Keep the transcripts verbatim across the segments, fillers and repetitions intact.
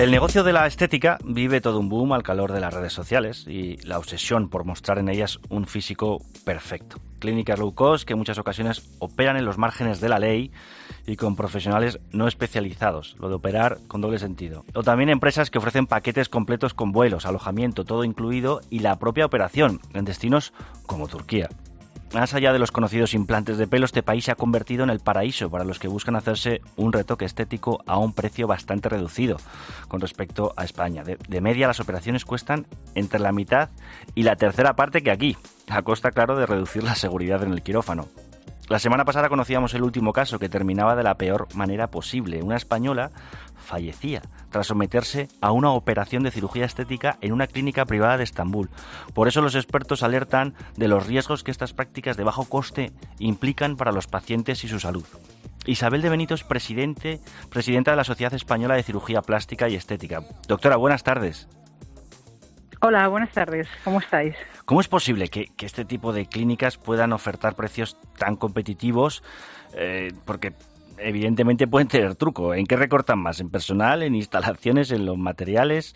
El negocio de la estética vive todo un boom al calor de las redes sociales y la obsesión por mostrar en ellas un físico perfecto. Clínicas low cost que en muchas ocasiones operan en los márgenes de la ley y con profesionales no especializados, lo de operar con doble sentido. O también empresas que ofrecen paquetes completos con vuelos, alojamiento, todo incluido y la propia operación en destinos como Turquía. Más allá de los conocidos implantes de pelo, este país se ha convertido en el paraíso para los que buscan hacerse un retoque estético a un precio bastante reducido con respecto a España. De, de media, las operaciones cuestan entre la mitad y la tercera parte que aquí, a costa, claro, de reducir la seguridad en el quirófano. La semana pasada conocíamos el último caso que terminaba de la peor manera posible. Una española fallecía tras someterse a una operación de cirugía estética en una clínica privada de Estambul. Por eso los expertos alertan de los riesgos que estas prácticas de bajo coste implican para los pacientes y su salud. Isabel de Benito es presidente, presidenta de la Sociedad Española de Cirugía Plástica y Estética. Doctora, buenas tardes. Hola, buenas tardes. ¿Cómo estáis? ¿Cómo es posible que, que este tipo de clínicas puedan ofertar precios tan competitivos? Eh, porque evidentemente pueden tener truco. ¿En qué recortan más? ¿En personal, en instalaciones, en los materiales?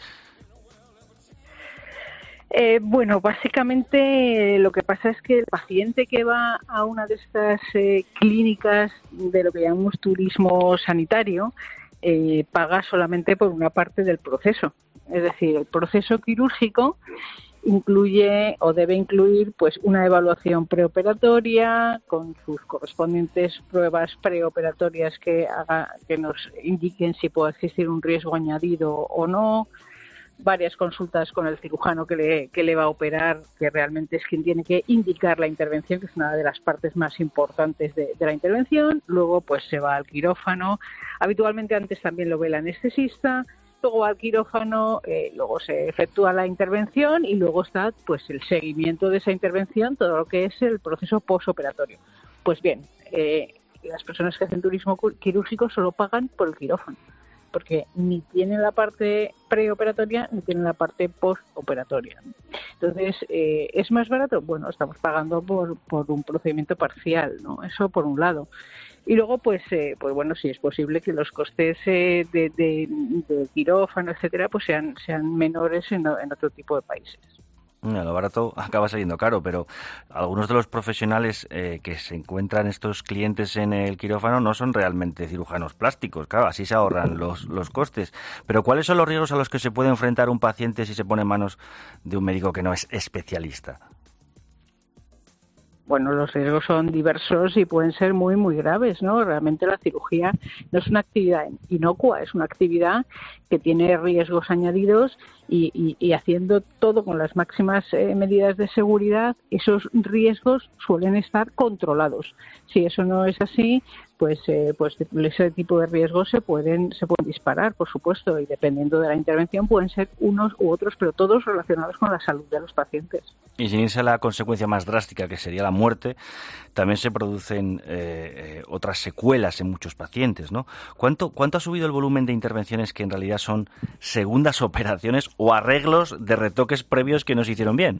Eh, bueno, básicamente eh, lo que pasa es que el paciente que va a una de estas eh, clínicas de lo que llamamos turismo sanitario eh, paga solamente por una parte del proceso. Es decir, el proceso quirúrgico incluye o debe incluir pues una evaluación preoperatoria con sus correspondientes pruebas preoperatorias que haga, que nos indiquen si puede existir un riesgo añadido o no, varias consultas con el cirujano que le, que le va a operar, que realmente es quien tiene que indicar la intervención, que es una de las partes más importantes de, de la intervención. Luego pues se va al quirófano, habitualmente antes también lo ve el anestesista. Luego va al quirófano, eh, luego se efectúa la intervención y luego está pues el seguimiento de esa intervención, todo lo que es el proceso postoperatorio. Pues bien, eh, las personas que hacen turismo quirúrgico solo pagan por el quirófano, porque ni tienen la parte preoperatoria ni tienen la parte postoperatoria. Entonces, eh, ¿es más barato? Bueno, estamos pagando por, por un procedimiento parcial, ¿no? Eso por un lado. Y luego, pues, eh, pues bueno, si es posible que los costes eh, de, de, de quirófano, etcétera, pues sean sean menores en, en otro tipo de países. Bueno, lo barato acaba saliendo caro, pero algunos de los profesionales eh, que se encuentran estos clientes en el quirófano no son realmente cirujanos plásticos, claro, así se ahorran los, los costes. Pero ¿cuáles son los riesgos a los que se puede enfrentar un paciente si se pone en manos de un médico que no es especialista? Bueno, los riesgos son diversos y pueden ser muy, muy graves, ¿no? Realmente la cirugía no es una actividad inocua, es una actividad que tiene riesgos añadidos y, y, y haciendo todo con las máximas eh, medidas de seguridad, esos riesgos suelen estar controlados. Si eso no es así, pues eh, pues ese tipo de riesgos se pueden se pueden disparar, por supuesto, y dependiendo de la intervención pueden ser unos u otros, pero todos relacionados con la salud de los pacientes. Y sin irse a la consecuencia más drástica, que sería la muerte, también se producen eh, eh, otras secuelas en muchos pacientes, ¿no? ¿Cuánto, ¿Cuánto ha subido el volumen de intervenciones que en realidad son segundas operaciones o arreglos de retoques previos que no se hicieron bien?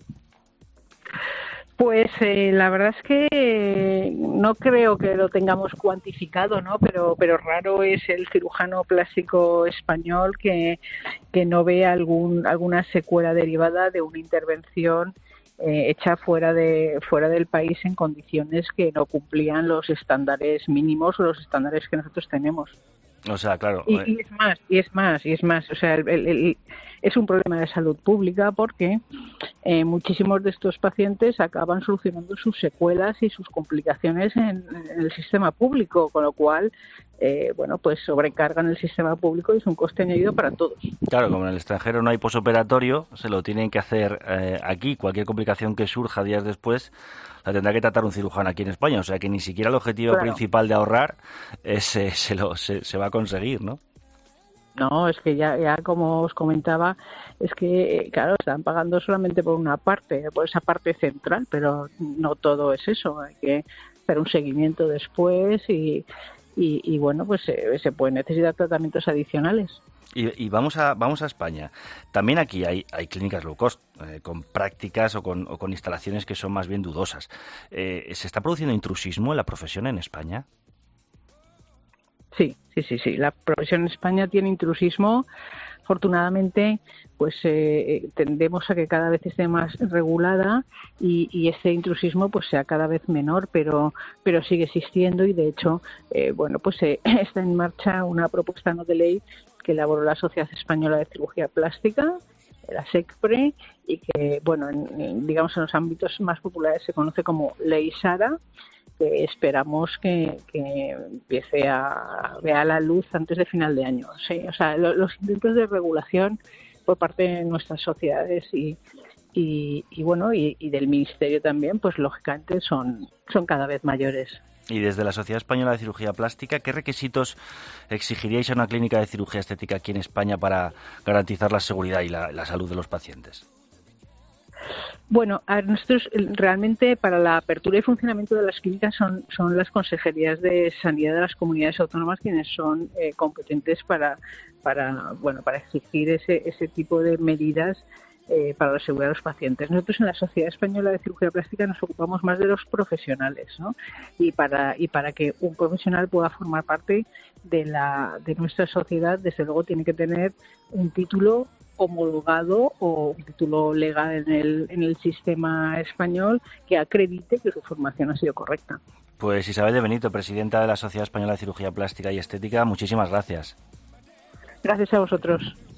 Pues eh, la verdad es que no creo que lo tengamos cuantificado, ¿no? Pero pero raro es el cirujano plástico español que, que no ve algún alguna secuela derivada de una intervención eh, hecha fuera de fuera del país en condiciones que no cumplían los estándares mínimos o los estándares que nosotros tenemos. O sea, claro. Y, y es más, y es más, y es más. O sea, el, el, el, es un problema de salud pública porque eh, muchísimos de estos pacientes acaban solucionando sus secuelas y sus complicaciones en, en el sistema público, con lo cual, eh, bueno, pues sobrecargan el sistema público y es un coste añadido para todos. Claro, como en el extranjero no hay posoperatorio, se lo tienen que hacer eh, aquí. Cualquier complicación que surja días después la tendrá que tratar un cirujano aquí en España. O sea que ni siquiera el objetivo claro. principal de ahorrar eh, se, se, lo, se, se va a conseguir, ¿no? No, es que ya, ya como os comentaba, es que, claro, están pagando solamente por una parte, por esa parte central, pero no todo es eso. Hay que hacer un seguimiento después y, y, y bueno, pues se, se pueden necesitar tratamientos adicionales. Y, y vamos a vamos a España. También aquí hay, hay clínicas low cost, eh, con prácticas o con, o con instalaciones que son más bien dudosas. Eh, ¿Se está produciendo intrusismo en la profesión en España? Sí, sí, sí, sí. La profesión en España tiene intrusismo Afortunadamente, pues eh, tendemos a que cada vez esté más regulada y, y ese intrusismo pues sea cada vez menor, pero pero sigue existiendo y de hecho, eh, bueno, pues eh, está en marcha una propuesta no de ley que elaboró la Sociedad Española de Cirugía Plástica, la SECPRE, y que, bueno, en, en, digamos en los ámbitos más populares se conoce como Ley Sara, que esperamos que, que empiece a ver la luz antes de final de año. Sí, o sea, lo, los intentos de regulación por parte de nuestras sociedades y, y, y bueno, y, y del Ministerio también, pues lógicamente son, son cada vez mayores. Y desde la Sociedad Española de Cirugía Plástica, ¿qué requisitos exigiríais a una clínica de cirugía estética aquí en España para garantizar la seguridad y la, la salud de los pacientes? Bueno, a nosotros realmente para la apertura y funcionamiento de las clínicas son, son las consejerías de sanidad de las comunidades autónomas quienes son eh, competentes para, para, bueno, para exigir ese, ese tipo de medidas Eh, para la seguridad de los pacientes. Nosotros en la Sociedad Española de Cirugía Plástica nos ocupamos más de los profesionales, ¿no? Y para y para que un profesional pueda formar parte de la de nuestra sociedad, desde luego tiene que tener un título homologado o un título legal en el en el sistema español que acredite que su formación ha sido correcta. Pues Isabel de Benito, presidenta de la Sociedad Española de Cirugía Plástica y Estética, muchísimas gracias. Gracias a vosotros.